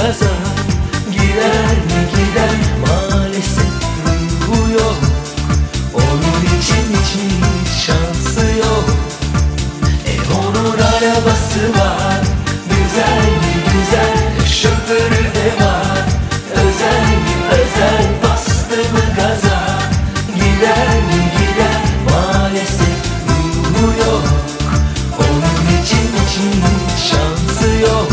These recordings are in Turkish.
gaza? Gider mi gider, maalesef ruhu yok. Onun için hiç şansı yok. Onun arabası var, güzel mi güzel, şoförü de var. Özel mi özel, bastı mı gaza? Gider mi gider, maalesef ruhu yok. Onun için hiç şansı yok.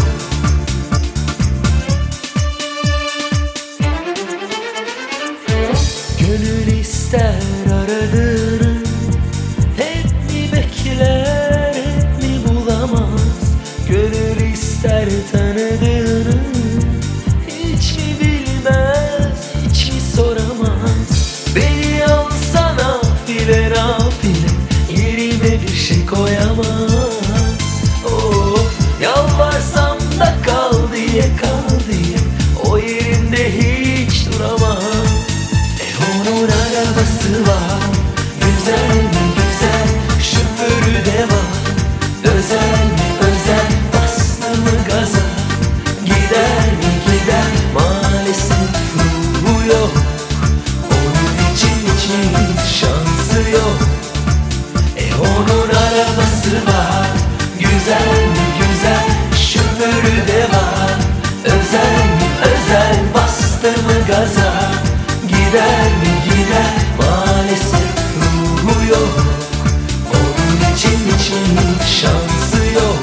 Gönül ister aradığını, hep mi bekler, hep mi bulamaz? Gönül ister tanıdığını, hiç mi bilmez, hiç mi soramaz? Beni alsana file nafile, yerime bir şey koyamaz. Of, yalvarsam da kal diye, kal diye, o yerinde hiç duramaz. Onun arabası var, güzel mi güzel, şoförü de var. Özel mi özel, bastı mı gaza? Gider mi gider, maalesef ruhu yok. Onun için hiç şansı yok. Onun arabası var, güzel mi güzel, şoförü de var. Özel mi özel, bastı mı gaza? Gider mi gider, maalesef ruhu yok. Onun için hiç şansı yok.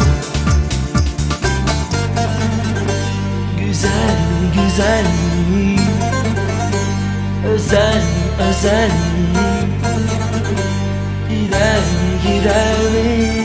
Güzel mi güzel mi, özel mi özel mi? Gider mi gider mi?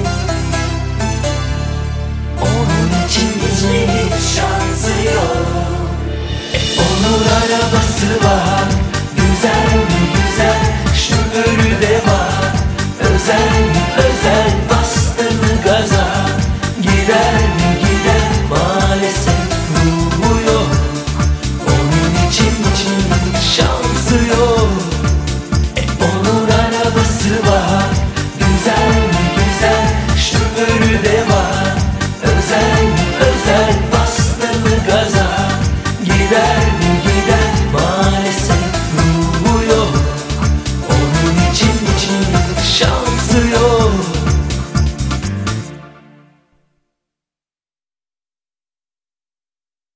Onun için hiç şansı yok. Onun arabası var, güzel mi güzel, şoförü de var. Özel mi özel, bastı mı gaza? Gider mi gider, maalesef ruhu yok. Onun için hiç şansı yok. Onun arabası var, güzel mi güzel, şoförü de var. Özel mi özel, bastı mı gaza? Gider